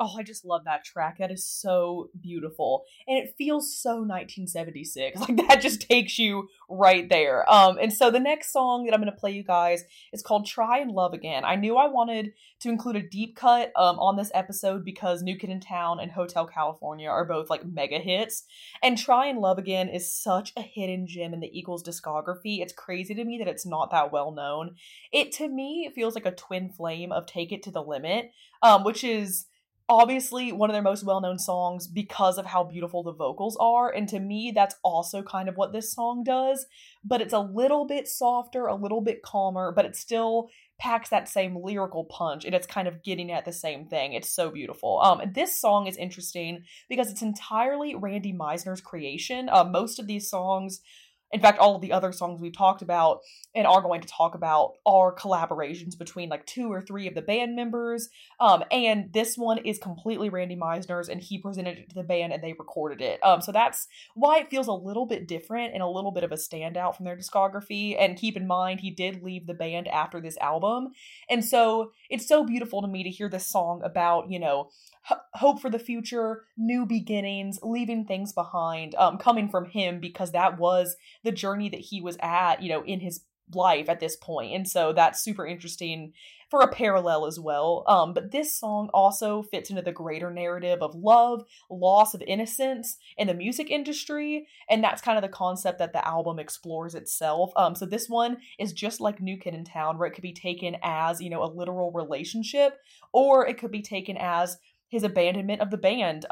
Oh, I just love that track. That is so beautiful. And it feels so 1976. Like that just takes you right there. And so the next song that I'm gonna play you guys is called Try and Love Again. I knew I wanted to include a deep cut on this episode because New Kid in Town and Hotel California are both like mega hits. And Try and Love Again is such a hidden gem in the Eagles discography. It's crazy to me that it's not that well known. It to me feels like a twin flame of Take It to the Limit, which is obviously one of their most well-known songs because of how beautiful the vocals are, and to me that's also kind of what this song does, but it's a little bit softer, a little bit calmer, but it still packs that same lyrical punch, and it's kind of getting at the same thing. It's so beautiful. This song is interesting because it's entirely Randy Meisner's creation. Most of these songs, in fact, all of the other songs we've talked about and are going to talk about are collaborations between like 2 or 3 of the band members. And this one is completely Randy Meisner's, and he presented it to the band and they recorded it. So that's why it feels a little bit different and a little bit of a standout from their discography. And keep in mind, he did leave the band after this album. And so it's so beautiful to me to hear this song about, hope for the future, new beginnings, leaving things behind, coming from him, because that was the journey that he was at, in his life at this point. And so that's super interesting for a parallel as well. But this song also fits into the greater narrative of love, loss of innocence in the music industry. And that's kind of the concept that the album explores itself. So this one is just like New Kid in Town, where it could be taken as, a literal relationship, or it could be taken as his abandonment of the band,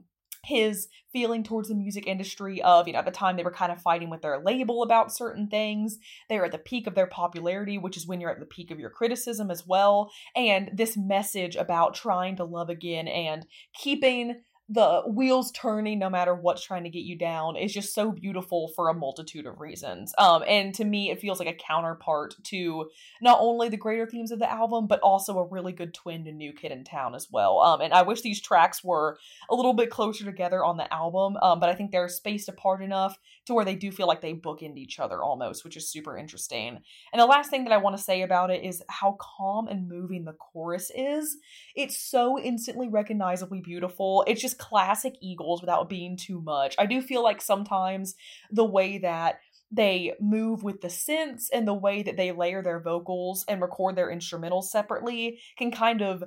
his feeling towards the music industry of, at the time they were kind of fighting with their label about certain things. They were at the peak of their popularity, which is when you're at the peak of your criticism as well. And this message about trying to love again and keeping the wheels turning no matter what's trying to get you down is just so beautiful for a multitude of reasons. And to me, it feels like a counterpart to not only the greater themes of the album, but also a really good twin to New Kid in Town as well. And I wish these tracks were a little bit closer together on the album, but I think they're spaced apart enough to where they do feel like they bookend each other almost, which is super interesting. And the last thing that I want to say about it is how calm and moving the chorus is. It's so instantly recognizably beautiful. It's just classic Eagles without being too much. I do feel like sometimes the way that they move with the synths and the way that they layer their vocals and record their instrumentals separately can kind of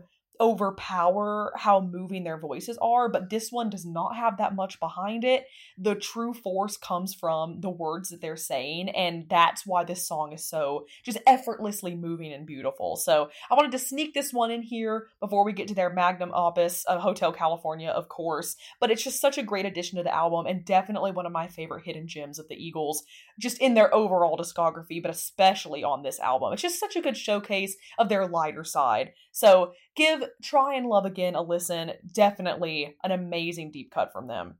overpower how moving their voices are, but this one does not have that much behind it. The true force comes from the words that they're saying, and that's why this song is so just effortlessly moving and beautiful. So I wanted to sneak this one in here before we get to their magnum opus, Hotel California, of course, but it's just such a great addition to the album and definitely one of my favorite hidden gems of the Eagles, just in their overall discography, but especially on this album. It's just such a good showcase of their lighter side. So give Try and Love Again a listen. Definitely an amazing deep cut from them.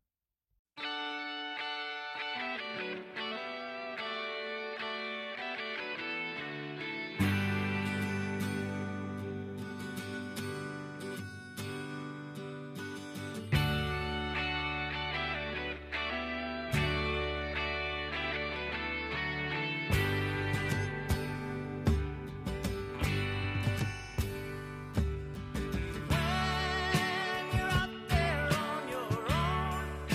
When you're out there on your own,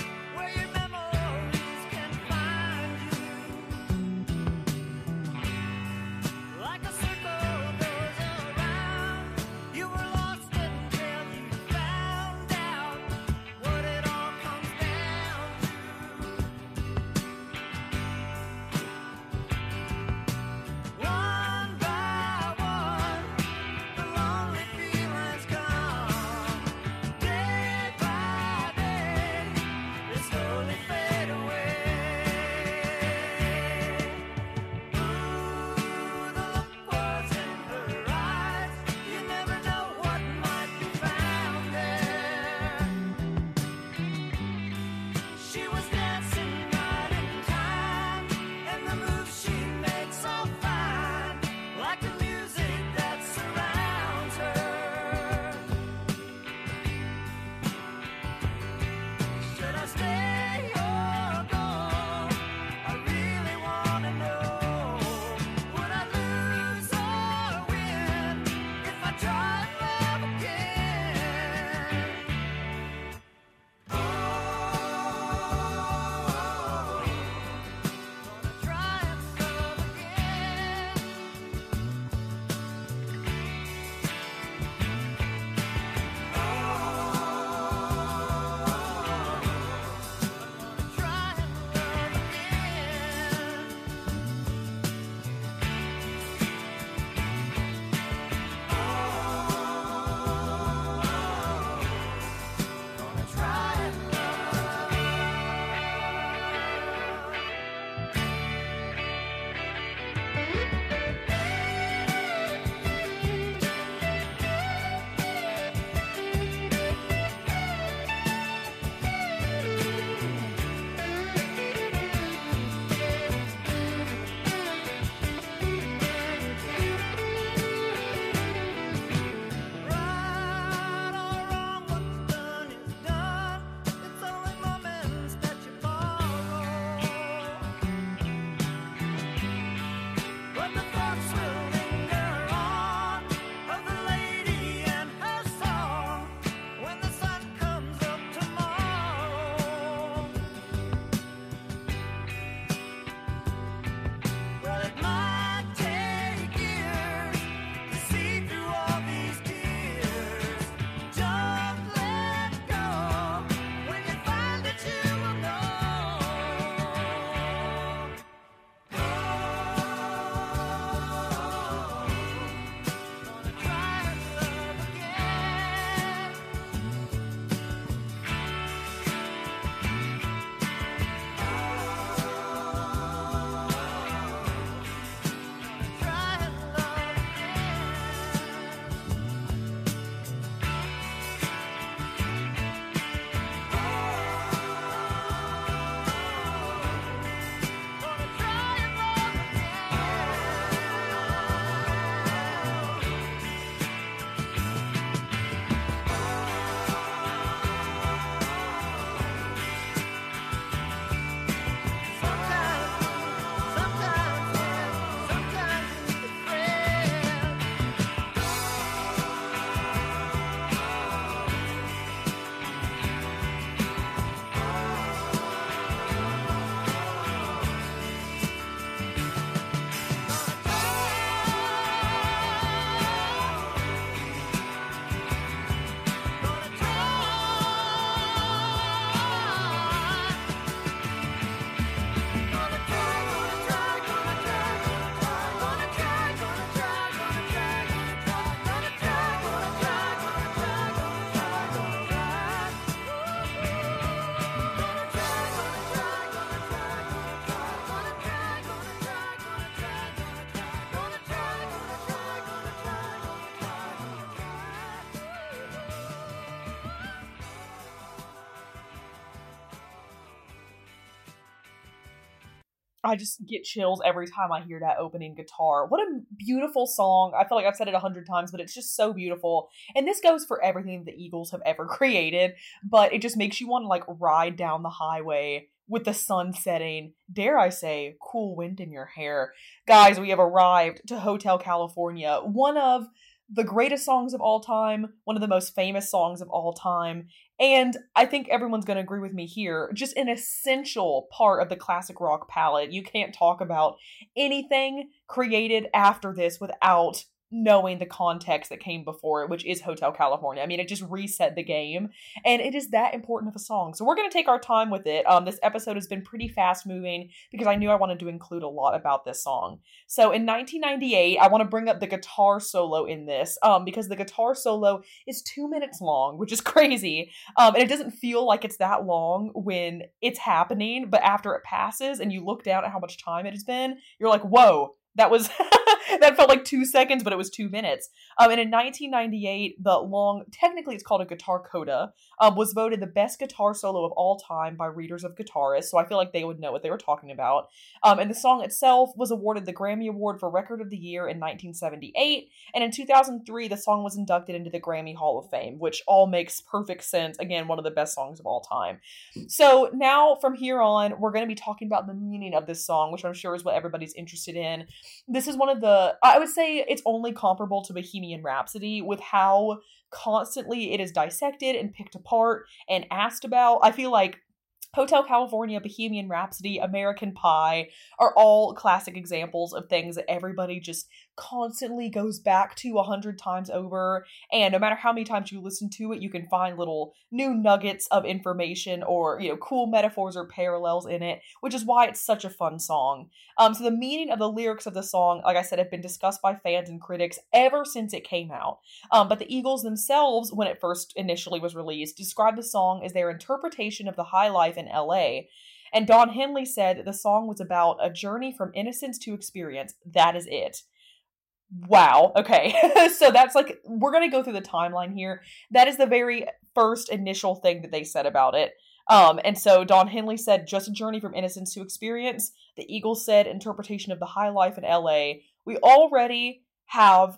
I just get chills every time I hear that opening guitar. What a beautiful song. I feel like I've said it 100 times, but it's just so beautiful. And this goes for everything the Eagles have ever created, but it just makes you want to like ride down the highway with the sun setting, dare I say, cool wind in your hair. Guys, we have arrived to Hotel California, one of the greatest songs of all time, one of the most famous songs of all time, and I think everyone's going to agree with me here, just an essential part of the classic rock palette. You can't talk about anything created after this without knowing the context that came before it, which is Hotel California. I mean, it just reset the game, and it is that important of a song. So we're going to take our time with it. This episode has been pretty fast moving because I knew I wanted to include a lot about this song. So in 1998, I want to bring up the guitar solo in this, because the guitar solo is 2 minutes long, which is crazy. And it doesn't feel like it's that long when it's happening, but after it passes and you look down at how much time it has been, you're like, whoa, that was that felt like 2 seconds, but it was 2 minutes. And in 1998, the long, technically it's called a guitar coda, was voted the best guitar solo of all time by readers of Guitarist. So I feel like they would know what they were talking about. And the song itself was awarded the Grammy Award for Record of the Year in 1978. And in 2003, the song was inducted into the Grammy Hall of Fame, which all makes perfect sense. Again, one of the best songs of all time. So now from here on, we're going to be talking about the meaning of this song, which I'm sure is what everybody's interested in. This is one of the, I would say it's only comparable to Bohemian Rhapsody with how constantly it is dissected and picked apart and asked about. I feel like Hotel California, Bohemian Rhapsody, American Pie are all classic examples of things that everybody just constantly goes back to 100 times over. And no matter how many times you listen to it, you can find little new nuggets of information or, cool metaphors or parallels in it, which is why it's such a fun song. So the meaning of the lyrics of the song, like I said, have been discussed by fans and critics ever since it came out. But the Eagles themselves, when it first initially was released, described the song as their interpretation of the high life in LA. And Don Henley said that the song was about a journey from innocence to experience. That is it. Wow. Okay. So that's like, we're going to go through the timeline here. That is the very first initial thing that they said about it. And so Don Henley said, just a journey from innocence to experience. The Eagles said, interpretation of the high life in LA. We already have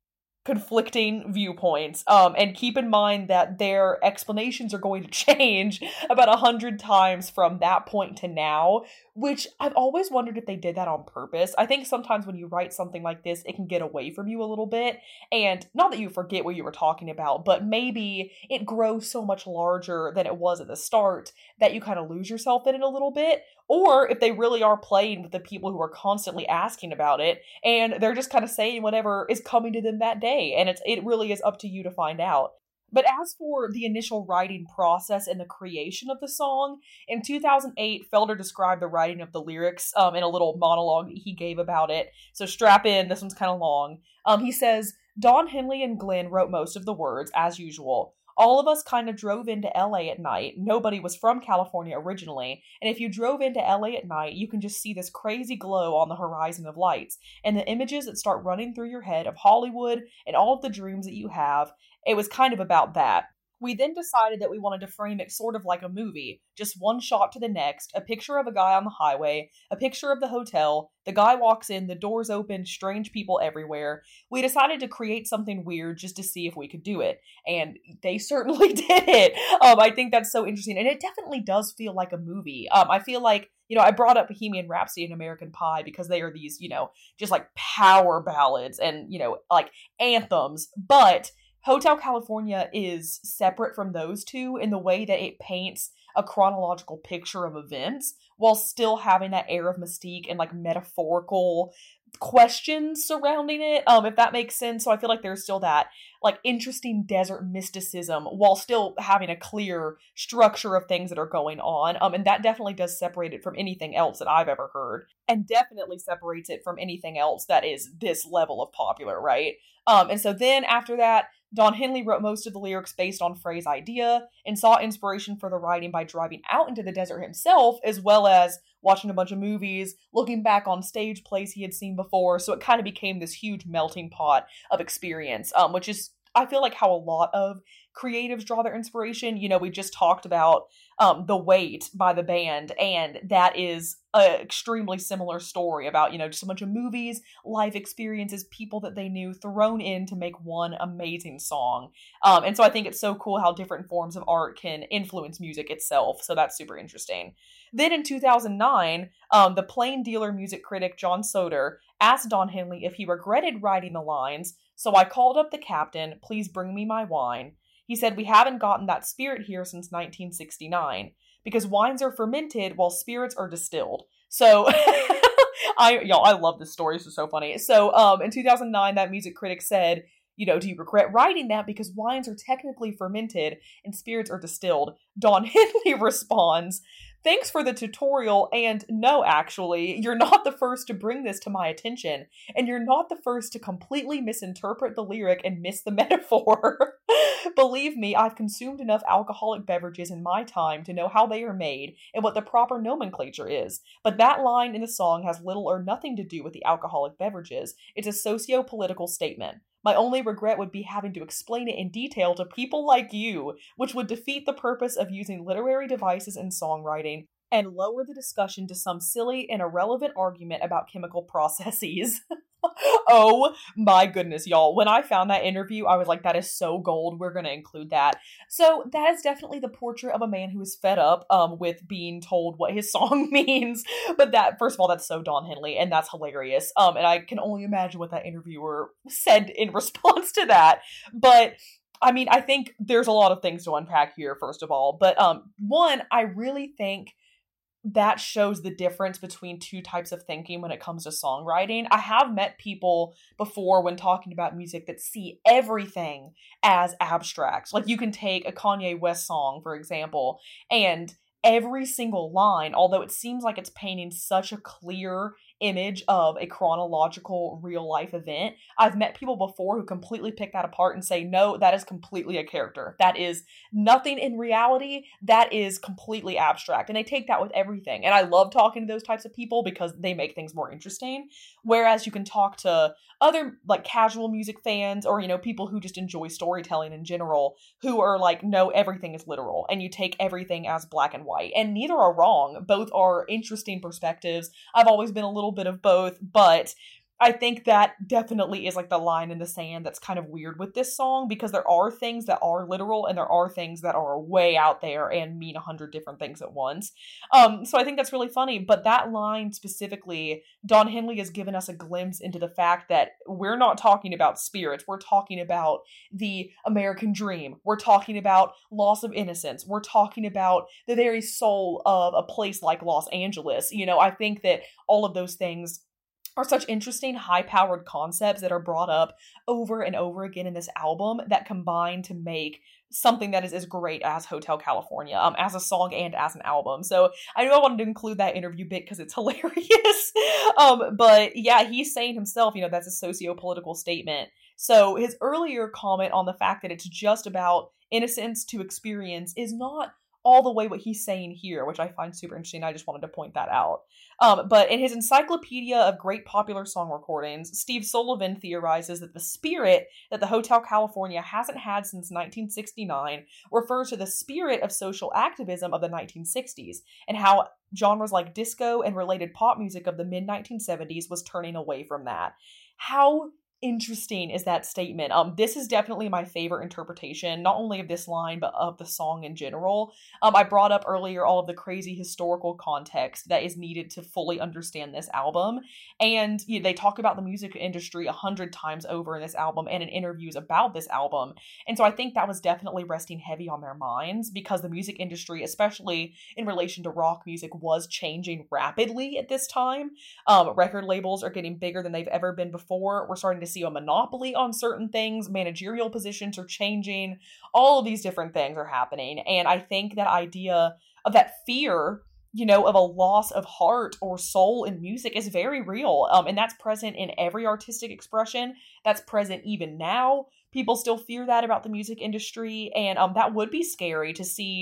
conflicting viewpoints. And keep in mind that their explanations are going to change about 100 times from that point to now, which I've always wondered if they did that on purpose. I think sometimes when you write something like this, it can get away from you a little bit. And not that you forget what you were talking about, but maybe it grows so much larger than it was at the start that you kind of lose yourself in it a little bit. Or if they really are playing with the people who are constantly asking about it, and they're just kind of saying whatever is coming to them that day, and it really is up to you to find out. But as for the initial writing process and the creation of the song, in 2008, Felder described the writing of the lyrics in a little monologue he gave about it. So strap in, this one's kind of long. He says, Don Henley and Glenn wrote most of the words, as usual. All of us kind of drove into LA at night. Nobody was from California originally. And if you drove into LA at night, you can just see this crazy glow on the horizon of lights and the images that start running through your head of Hollywood and all of the dreams that you have. It was kind of about that. We then decided that we wanted to frame it sort of like a movie, just one shot to the next, a picture of a guy on the highway, a picture of the hotel, the guy walks in, the doors open, strange people everywhere. We decided to create something weird just to see if we could do it, and they certainly did it. I think that's so interesting, and it definitely does feel like a movie. I feel like, I brought up Bohemian Rhapsody and American Pie because they are these, just like power ballads and, like anthems, but Hotel California is separate from those two in the way that it paints a chronological picture of events while still having that air of mystique and like metaphorical questions surrounding it, if that makes sense. So I feel like there's still that like interesting desert mysticism while still having a clear structure of things that are going on. And that definitely does separate it from anything else that I've ever heard, and definitely separates it from anything else that is this level of popular, right? And so then after that, Don Henley wrote most of the lyrics based on Frey's idea and saw inspiration for the writing by driving out into the desert himself, as well as watching a bunch of movies, looking back on stage plays he had seen before. So it kind of became this huge melting pot of experience, which is I feel like how a lot of creatives draw their inspiration. We just talked about The Weight by the band, and that is an extremely similar story about, just a bunch of movies, life experiences, people that they knew thrown in to make one amazing song. And so I think it's so cool how different forms of art can influence music itself. So that's super interesting. Then in 2009, the Plain Dealer music critic John Soder asked Don Henley if he regretted writing the lines, "So I called up the captain, please bring me my wine." He said, "We haven't gotten that spirit here since 1969, because wines are fermented while spirits are distilled." So I love this story. This is so funny. So in 2009, that music critic said, "Do you regret writing that because wines are technically fermented and spirits are distilled?" Don Henley responds, "Thanks for the tutorial, and no, actually, you're not the first to bring this to my attention, and you're not the first to completely misinterpret the lyric and miss the metaphor. Believe me, I've consumed enough alcoholic beverages in my time to know how they are made and what the proper nomenclature is, but that line in the song has little or nothing to do with the alcoholic beverages. It's a socio-political statement. My only regret would be having to explain it in detail to people like you, which would defeat the purpose of using literary devices in songwriting and lower the discussion to some silly and irrelevant argument about chemical processes." Oh my goodness, y'all. When I found that interview, I was like, that is so gold. We're going to include that. So that is definitely the portrait of a man who is fed up with being told what his song means. But that, first of all, that's so Don Henley, and that's hilarious. And I can only imagine what that interviewer said in response to that. But I mean, I think there's a lot of things to unpack here, first of all. But one, I really think that shows the difference between two types of thinking when it comes to songwriting. I have met people before when talking about music that see everything as abstract. Like, you can take a Kanye West song, for example, and every single line, although it seems like it's painting such a clear image of a chronological real life event, I've met people before who completely pick that apart and say, no, that is completely a character. That is nothing in reality. That is completely abstract. And they take that with everything. And I love talking to those types of people because they make things more interesting. Whereas you can talk to other like casual music fans or, people who just enjoy storytelling in general, who are like, no, everything is literal. And you take everything as black and white. And neither are wrong. Both are interesting perspectives. I've always been a little bit of both, but I think that definitely is like the line in the sand that's kind of weird with this song, because there are things that are literal and there are things that are way out there and mean 100 different things at once. So I think that's really funny, but that line specifically, Don Henley has given us a glimpse into the fact that we're not talking about spirits. We're talking about the American dream. We're talking about loss of innocence. We're talking about the very soul of a place like Los Angeles. I think that all of those things are such interesting, high-powered concepts that are brought up over and over again in this album that combine to make something that is as great as Hotel California, as a song and as an album. So I knew I wanted to include that interview bit because it's hilarious. But yeah, he's saying himself, that's a socio-political statement. So his earlier comment on the fact that it's just about innocence to experience is not all the way what he's saying here, which I find super interesting. I just wanted to point that out. But in his Encyclopedia of Great Popular Song Recordings, Steve Sullivan theorizes that the spirit that the Hotel California hasn't had since 1969 refers to the spirit of social activism of the 1960s, and how genres like disco and related pop music of the mid-1970s was turning away from that. How interesting is that statement? This is definitely my favorite interpretation, not only of this line, but of the song in general. I brought up earlier all of the crazy historical context that is needed to fully understand this album. And they talk about the music industry 100 times over in this album and in interviews about this album. And so I think that was definitely resting heavy on their minds, because the music industry, especially in relation to rock music, was changing rapidly at this time. Record labels are getting bigger than they've ever been before. We're starting to see a monopoly on certain things. Managerial positions are changing. All of these different things are happening. And I think that idea of that fear, of a loss of heart or soul in music is very real. And that's present in every artistic expression. That's present even now. People still fear that about the music industry. And that would be scary to see,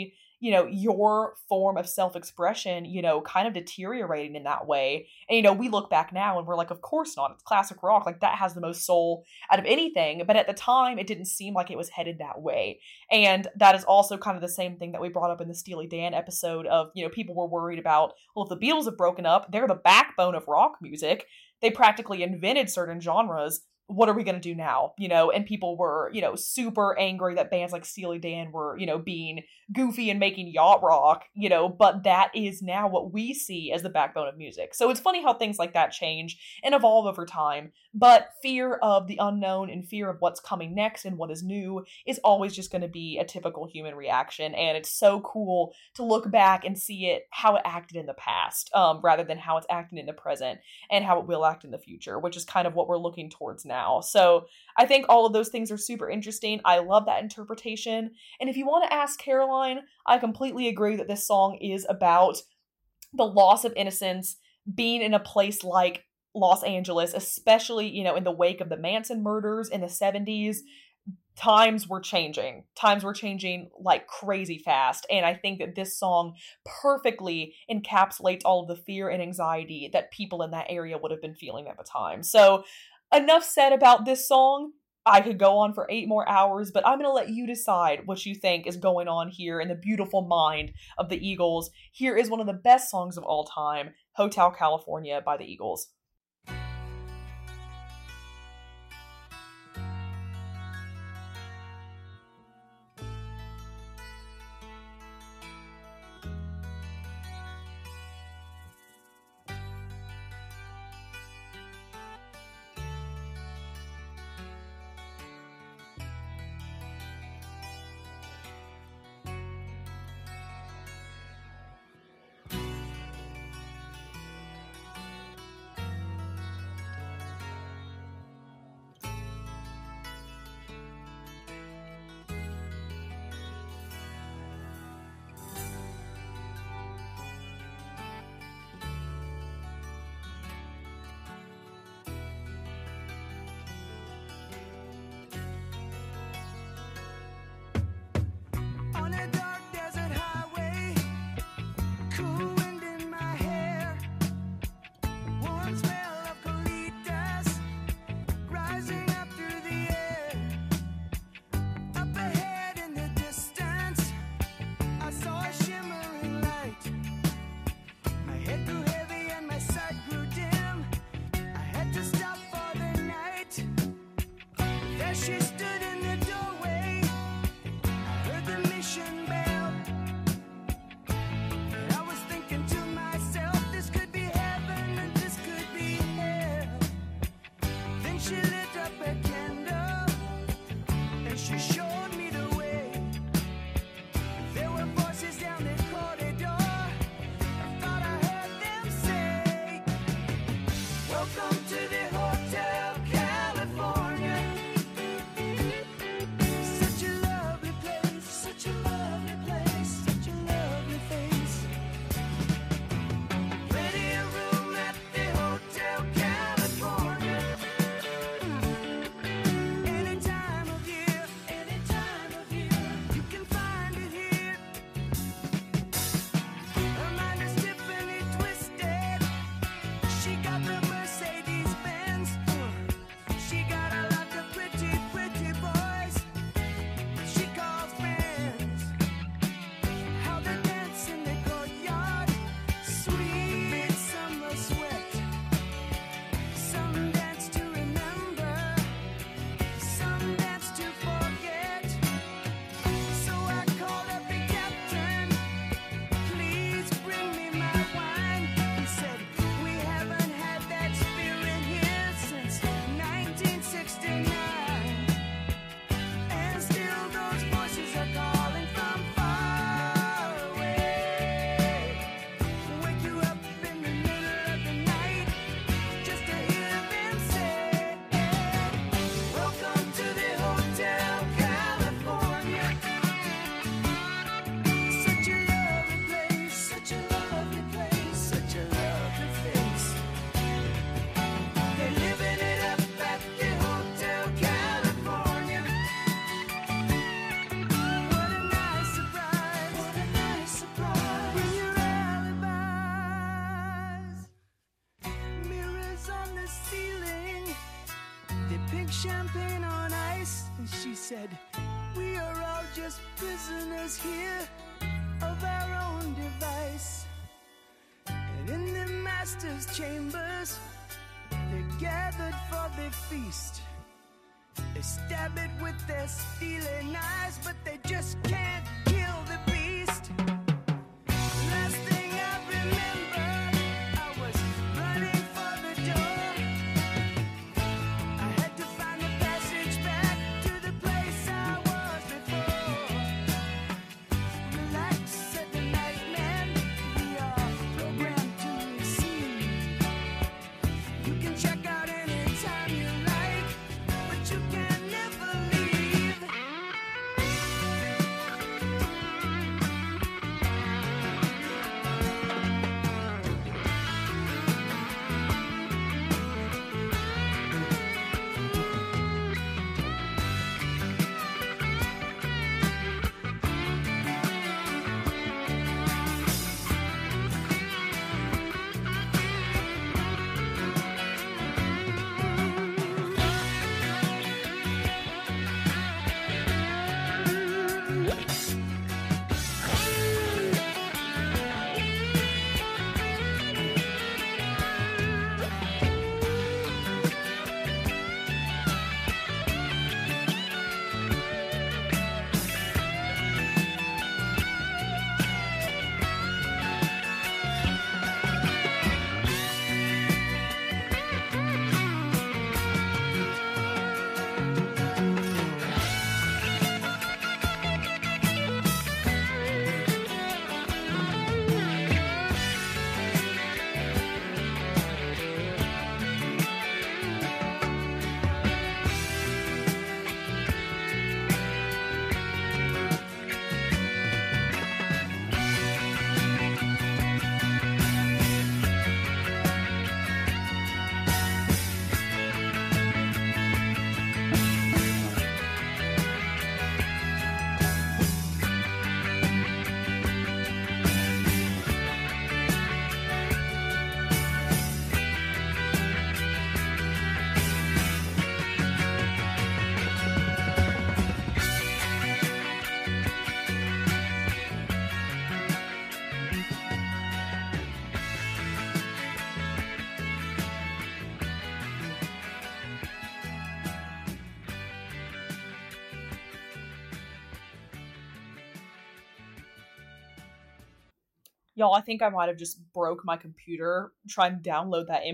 your form of self-expression, kind of deteriorating in that way. And, we look back now and we're like, of course not. It's classic rock. Like, that has the most soul out of anything. But at the time, it didn't seem like it was headed that way. And that is also kind of the same thing that we brought up in the Steely Dan episode of, people were worried about, well, if the Beatles have broken up, they're the backbone of rock music. They practically invented certain genres. What are we going to do now? And people were, super angry that bands like Steely Dan were, being goofy and making yacht rock, but that is now what we see as the backbone of music. So it's funny how things like that change and evolve over time, but fear of the unknown and fear of what's coming next and what is new is always just going to be a typical human reaction. And it's so cool to look back and see how it acted in the past, rather than how it's acting in the present and how it will act in the future, which is kind of what we're looking towards now. So I think all of those things are super interesting. I love that interpretation. And if you want to ask Caroline, I completely agree that this song is about the loss of innocence, being in a place like Los Angeles, especially, in the wake of the Manson murders in the 70s. Times were changing like crazy fast. And I think that this song perfectly encapsulates all of the fear and anxiety that people in that area would have been feeling at the time. So enough said about this song. I could go on for 8 more hours, but I'm going to let you decide what you think is going on here in the beautiful mind of the Eagles. Here is one of the best songs of all time, Hotel California by the Eagles. drink champagne on ice. And she said, we are all just prisoners here of our own device. And in the master's chambers, they're gathered for the feast. They stab it with their steely knives, but they just can't kill the beast. Last thing I remember, I was running for the door. I had to find a passage back to the place I was before. Relax, said the night man, we are programmed to receive. You can check out anytime you like, but you can never leave. Y'all, I think I might have just broke my computer trying to download that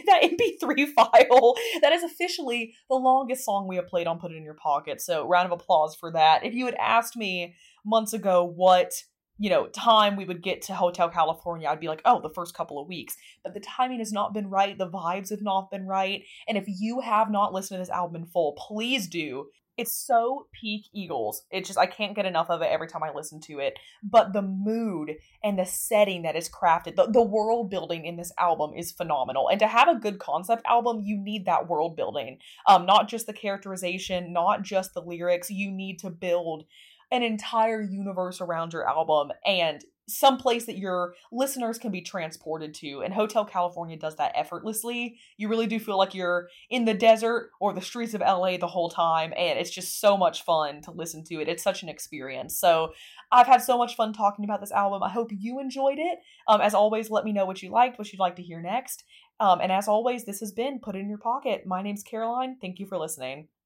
MP3 file. That is officially the longest song we have played on Put It In Your Pocket, so round of applause for that. If you had asked me months ago what, time we would get to Hotel California, I'd be like, oh, the first couple of weeks. But the timing has not been right, the vibes have not been right, and if you have not listened to this album in full, please do. It's so peak Eagles. It's just, I can't get enough of it every time I listen to it. But the mood and the setting that is crafted, the world building in this album is phenomenal. And to have a good concept album, you need that world building. Not just the characterization, not just the lyrics. You need to build an entire universe around your album and some place that your listeners can be transported to. And Hotel California does that effortlessly. You really do feel like you're in the desert or the streets of LA the whole time. And it's just so much fun to listen to it. It's such an experience. So I've had so much fun talking about this album. I hope you enjoyed it. As always, let me know what you liked, what you'd like to hear next. And as always, this has been Put It In Your Pocket. My name's Caroline. Thank you for listening.